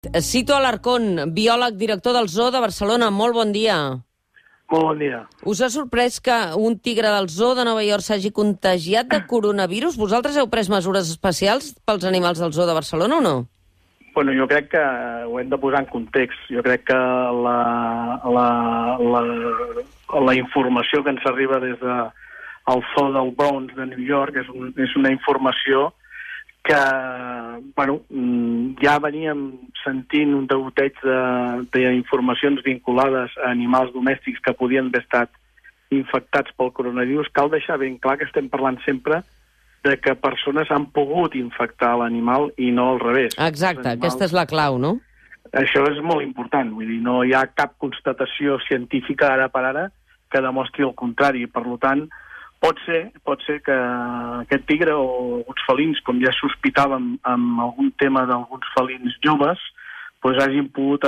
Cito Alarcón, biòleg, director del Zoo de Barcelona. Molt bon dia. Molt bon dia. Us ha sorprès que un tigre del Zoo de Nova York s'hagi contagiat de coronavirus? Vosaltres heu pres mesures especials pels animals del Zoo de Barcelona o no? Bueno, jo crec que ho hem de posar en context. Jo crec que la informació que ens arriba des del Zoo del Bronx de New York és una informació que ja veníem sentint un degoteig d'informacions vinculades a animals domèstics que podien haver estat infectats pel coronavirus. Cal deixar ben clar que estem parlant sempre de que persones han pogut infectar l'animal i no al revés. Exacte, aquesta és la clau, no? Això és molt important, vull dir, no hi ha cap constatació científica ara per ara que demostri el contrari. Per tant, pot ser que aquest tigre o alguns felins, com ja sospitàvem amb algun tema d'alguns felins joves, s'hagin pogut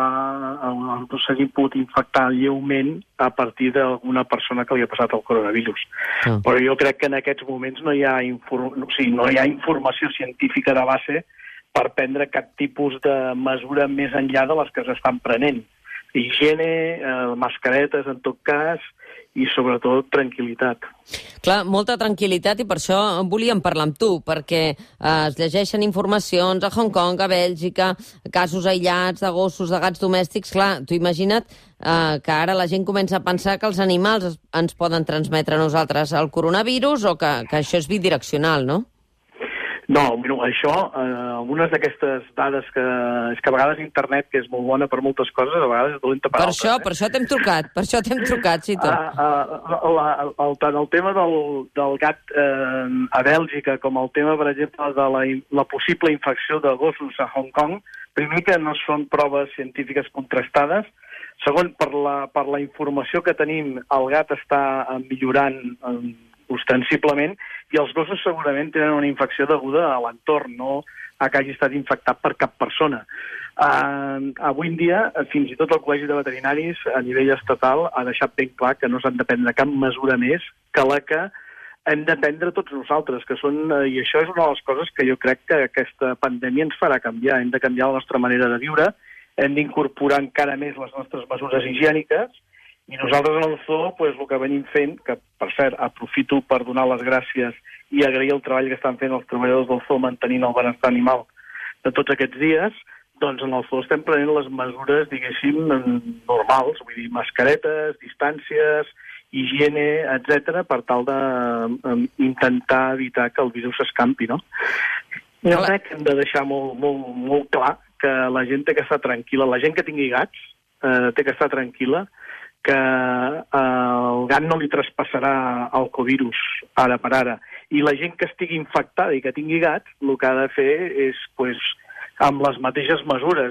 s'hagin pogut infectar lleument a partir d'alguna persona que li ha passat el coronavirus. Però jo crec que en aquests moments no hi ha informació científica de base per prendre cap tipus de mesura més enllà de les que s'estan prenent. Higiene, mascaretes en tot cas, i sobretot tranquil·litat. Clar, molta tranquil·litat, i per això volíem parlar amb tu, perquè es llegeixen informacions a Hong Kong, a Bèlgica, casos aïllats de gossos, de gats domèstics. Clar, tu imagina't que ara la gent comença a pensar que els animals ens poden transmetre a nosaltres el coronavirus o que això és bidireccional, no? No, això, algunes d'aquestes dades és que a vegades internet, que és molt bona per moltes coses, a vegades és dolenta per altres. Per això t'hem trucat, Cito. Tant el tema del gat a Bèlgica com el tema, per exemple, de la possible infecció de gossos a Hong Kong, primer que no són proves científiques contrastades, segon, per la informació que tenim, el gat està millorant ostensiblement, i els gossos segurament tenen una infecció deguda a l'entorn, no a que hagi estat infectat per cap persona. Avui en dia, fins i tot el Col·legi de Veterinaris, a nivell estatal, ha deixat ben clar que no s'han de prendre cap mesura més que la que hem de prendre tots nosaltres, i això és una de les coses que jo crec que aquesta pandèmia ens farà canviar. Hem de canviar la nostra manera de viure, hem d'incorporar encara més les nostres mesures higièniques, i nosaltres en el Zoo, el que venim fent, que per cert aprofito per donar les gràcies i agrair el treball que estan fent els treballadors del Zoo mantenint el benestar animal de tots aquests dies, doncs en el Zoo estem prenent les mesures, diguéssim, normals, vull dir, mascaretes, distàncies, higiene, etc., per tal d'intentar evitar que el virus s'escampi, no? Jo crec que hem de deixar molt clar que la gent té que estar tranquil·la. La gent que tingui gats té que estar tranquil·la, que el gat no li traspassarà el covirus ara per ara. I la gent que estigui infectada i que tingui gats, el que ha de fer és, amb les mateixes mesures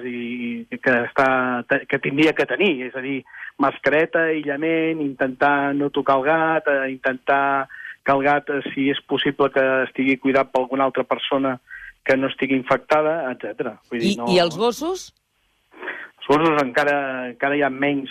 que tindria que tenir, és a dir, mascareta, aïllament, intentar no tocar el gat, intentar que el gat, si és possible, que estigui cuidat per alguna altra persona que no estigui infectada, etc. I els gossos? Els gossos encara hi ha menys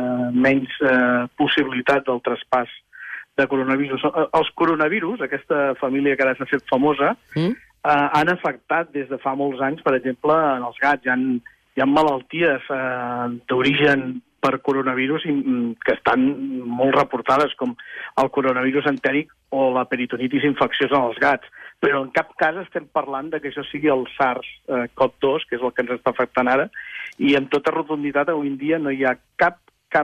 possibilitat del traspàs de coronavirus. Els coronavirus, aquesta família que ara s'ha fet famosa, han afectat des de fa molts anys, per exemple, en els gats. Hi ha malalties d'origen per coronavirus que estan molt reportades, com el coronavirus entèric o la peritonitis infecciosa en els gats. Però en cap cas estem parlant de que això sigui el SARS-CoV-2, que és el que ens està afectant ara, i amb tota rotunditat avui en dia no hi ha cap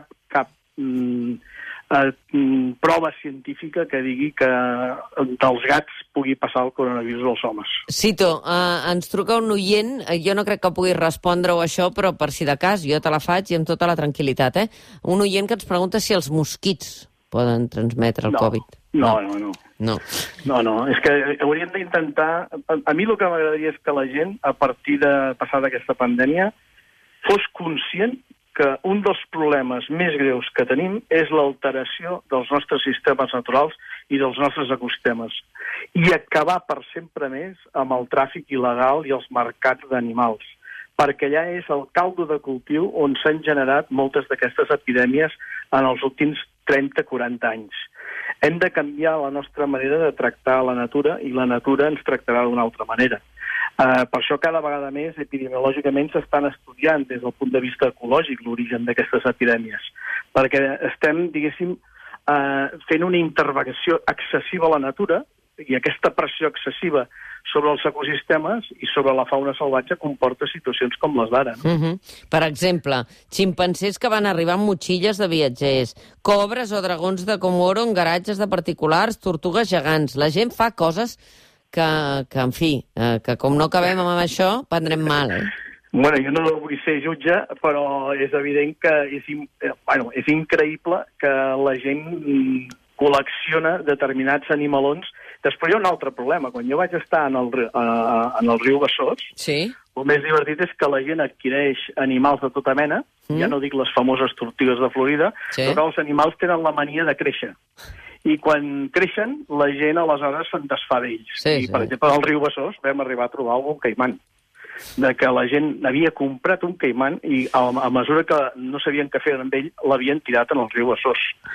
prova científica que digui que dels gats pugui passar el coronavirus als homes. Cito, ens truca un oient, jo no crec que puguis respondre-ho això, però per si de cas, jo te la faig i amb tota la tranquil·litat, un oient que ens pregunta si els mosquits poden transmetre el Covid. No. És que hauríem d'intentar... A mi el que m'agradaria és que la gent, a partir de passar aquesta pandèmia, fos conscient que un dels problemes més greus que tenim és l'alteració dels nostres sistemes naturals i dels nostres ecosistemes, i acabar per sempre més amb el tràfic il·legal i els mercats d'animals, perquè allà és el caldo de cultiu on s'han generat moltes d'aquestes epidèmies en els últims 30-40 anys. Hem de canviar la nostra manera de tractar la natura i la natura ens tractarà d'una altra manera. Per això cada vegada més epidemiològicament s'estan estudiant des del punt de vista ecològic l'origen d'aquestes epidèmies, perquè estem, diguéssim, fent una intervenció excessiva a la natura, i aquesta pressió excessiva sobre els ecosistemes i sobre la fauna salvatge comporta situacions com les d'ara. No? Per exemple, ximpancers que van arribar amb motxilles de viatgers, cobres o dragons de Comoro en garatges de particulars, tortugues gegants. La gent fa coses que en fi, que com no acabem amb això, prendrem mal, Bueno, jo no vull ser jutge, però és evident que és increïble que la gent col·lecciona determinats animalons. Després hi ha un altre problema. Quan jo vaig estar en el riu Besòs, sí. El més divertit és que la gent adquireix animals de tota mena, ja no dic les famoses tortugues de Florida, però que els animals tenen la mania de créixer. I quan creixen, la gent aleshores se'n desfà d'ells. I, per exemple, al riu Besòs vam arribar a trobar algun caiman, de que la gent havia comprat un caiman i a mesura que no sabien què fer amb ell, l'havien tirat en el riu Besòs.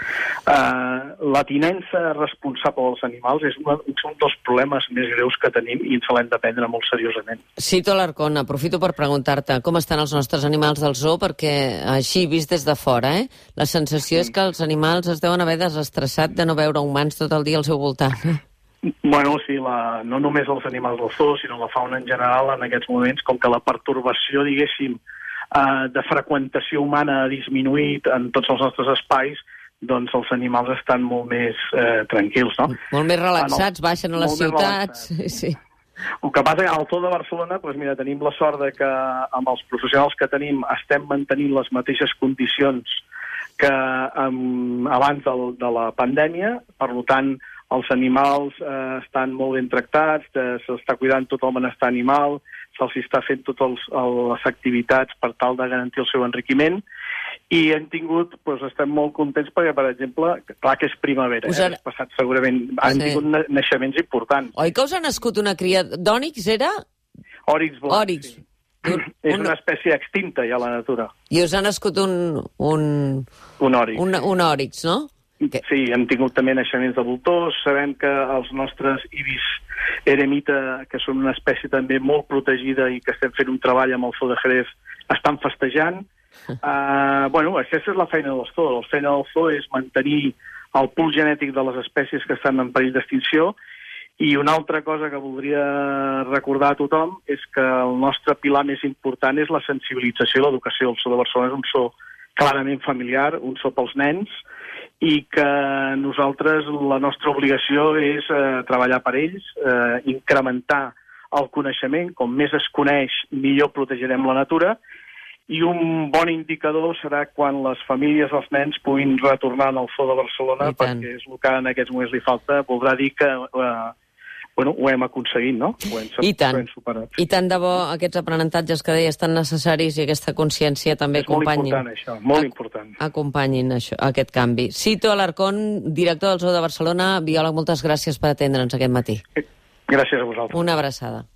La tinença responsable dels animals és un dels problemes més greus que tenim i ens l'hem de prendre molt seriosament. Cito Alarcón, aprofito per preguntar-te com estan els nostres animals del zoo, perquè així, vist des de fora, la sensació és que els animals es deuen haver desestressat de no veure humans tot el dia al seu voltant. Bueno, sí, no només els animals del zoo, sinó la fauna en general, en aquests moments, com que la pertorbació, diguéssim, de freqüentació humana ha disminuït en tots els nostres espais, doncs els animals estan molt més tranquils, no? Molt més relaxats, baixen a les ciutats. Sí. El que passa al Zoo de Barcelona, doncs mira, tenim la sort de que amb els professionals que tenim estem mantenint les mateixes condicions que abans de la pandèmia, per tant, els animals estan molt ben tractats, s'està cuidant tot el benestar animal, se'ls està fent totes les activitats per tal de garantir el seu enriquiment, i hem tingut, estem molt contents perquè, per exemple, clar que és primavera, passat segurament, han tingut naixements importants. Oi que us ha nascut una cria d'ònix, era? Òrix blanc, sí. És una espècie extinta ja a la natura. I us ha nascut un òrix. Un òrix, no? Sí, hem tingut també naixements de voltors, sabem que els nostres ibis eremita, que són una espècie també molt protegida i que estem fent un treball amb el Zoo de Jerez, estan festejant. Aquesta és la feina del zoo. La feina del zoo és mantenir el pool genètic de les espècies que estan en perill d'extinció, i una altra cosa que voldria recordar a tothom és que el nostre pilar més important és la sensibilització i l'educació. El Zoo de Barcelona és un zoo clarament familiar, un zoo pels nens, i que nosaltres, la nostra obligació és treballar per ells, incrementar el coneixement. Com més es coneix, millor protegirem la natura, i un bon indicador serà quan les famílies dels nens puguin retornar al Zoo de Barcelona, perquè és el que en aquests moments li falta. Voldrà dir que ho hem aconseguit, no? Ho hem superat. I tant de bo aquests aprenentatges que deies tan necessaris i aquesta consciència també acompanyin. És molt important, això, molt important. Acompanyin aquest canvi. Cito Alarcón, director del Zoo de Barcelona, biòleg, moltes gràcies per atendre'ns aquest matí. Gràcies a vosaltres. Una abraçada.